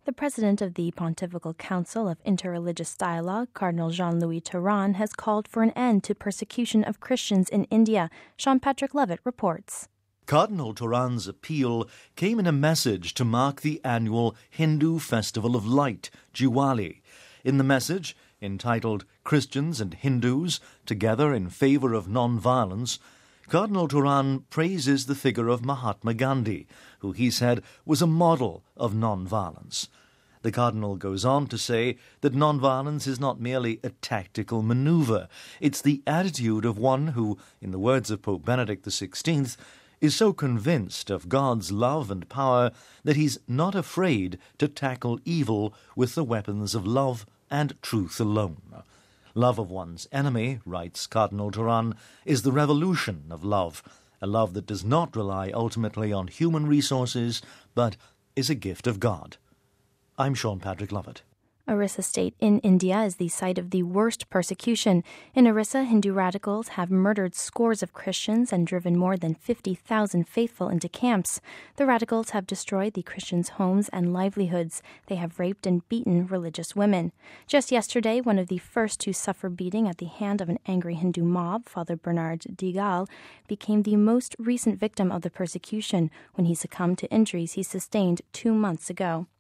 The president of the Pontifical Council of Interreligious Dialogue, Cardinal Jean-Louis Thuram, has called for an end to persecution of Christians in India. Sean Patrick Lovett reports. Cardinal Thuram's appeal came in a message to mark the annual Hindu Festival of Light, Diwali. In the message, entitled Christians and Hindus Together in Favor of Non-Violence, Cardinal Thuram praises the figure of Mahatma Gandhi, who he said was a model of non-violence. The Cardinal goes on to say that non-violence is not merely a tactical maneuver. It's the attitude of one who, in the words of Pope Benedict XVI, is so convinced of God's love and power that he's not afraid to tackle evil with the weapons of love and truth alone. Love of one's enemy, writes Cardinal Thuram, is the revolution of love, a love that does not rely ultimately on human resources, but is a gift of God. I'm Sean Patrick Lovett. Orissa State in India is the site of the worst persecution. In Orissa, Hindu radicals have murdered scores of Christians and driven more than 50,000 faithful into camps. The radicals have destroyed the Christians' homes and livelihoods. They have raped and beaten religious women. Just yesterday, one of the first to suffer beating at the hand of an angry Hindu mob, Father Bernard Digal, became the most recent victim of the persecution when he succumbed to injuries he sustained 2 months ago.